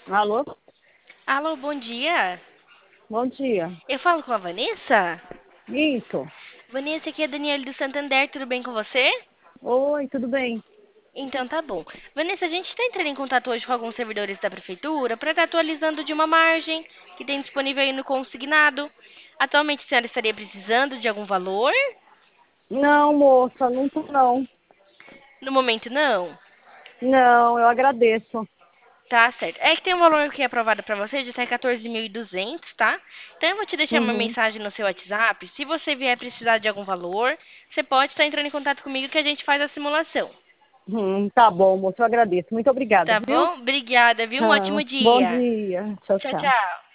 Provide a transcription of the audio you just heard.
Alô? Alô, bom dia. Bom dia. Eu falo com a Vanessa? Isso. Vanessa, aqui é a Daniele do Santander, tudo bem com você? Oi, tudo bem? Então tá bom. Vanessa, a gente está entrando em contato hoje com alguns servidores da prefeitura para estar atualizando de uma margem que tem disponível aí no consignado. Atualmente a senhora estaria precisando de algum valor? Não, moça, não tô não. No momento não? Não, eu agradeço. Tá certo. É que tem um valor aqui aprovado para você de até 14.200, tá? Então eu vou te deixar uma Uhum. mensagem no seu WhatsApp. Se você vier precisar de algum valor, você pode estar entrando em contato comigo que a gente faz a simulação. Tá bom, moça, eu agradeço. Muito obrigada, Tá viu? bom? Obrigada, viu? Um Ah, ótimo bom dia. dia. Tchau, Tchau, tchau. tchau.